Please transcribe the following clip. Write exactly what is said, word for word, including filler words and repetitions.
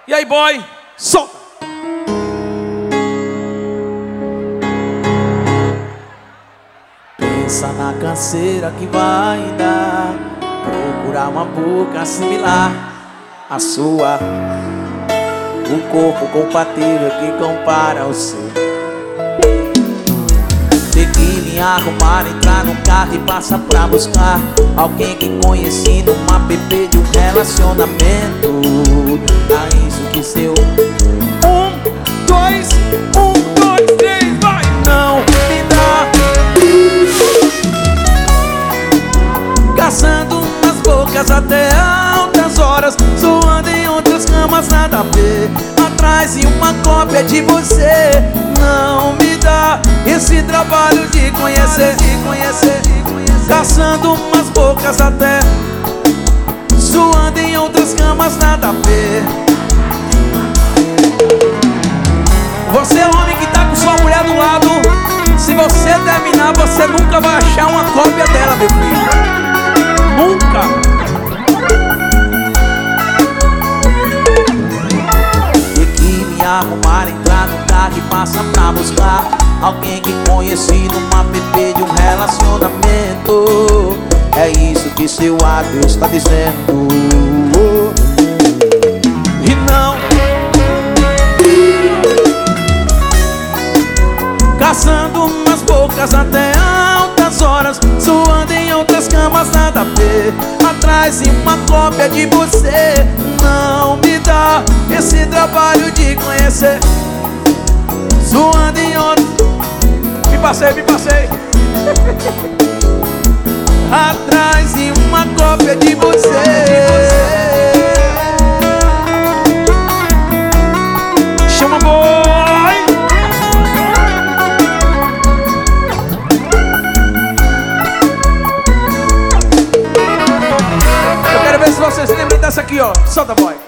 E aí, boy? Solta! Pensa na canseira que vai dar, procurar uma boca similar à sua, o corpo compatível que compara ao seu. Ter que me arrumar, entrar no carro e passar pra buscar alguém que conheci numa app de um relacionamento. É isso que seu Um, dois, um, dois, três, vai! não me dá. Caçando umas bocas até altas horas, zoando em outras camas, nada a ver. Atrás de uma cópia de você, não me dá esse trabalho de conhecer, de conhecer, de conhecer. Caçando umas bocas até, zoando em outras camas, nada a ver. Você é o homem que tá com sua mulher do lado. Se você terminar, você nunca vai achar uma cópia dela, meu filho. Nunca! Ter que me arrumar, entrar no carro e passar pra buscar alguém que conheci numa app de um relacionamento. É isso que seu hábito está dizendo. E não caçando umas bocas até altas horas, suando em outras camas, nada a ver. Atrás de uma cópia de você, não me dá esse trabalho de conhecer. Suando em outras, Me passei, me passei. atrás de uma cópia de você. Chama, boy! Eu quero ver se vocês lembram dessa aqui, ó. Solta, boy.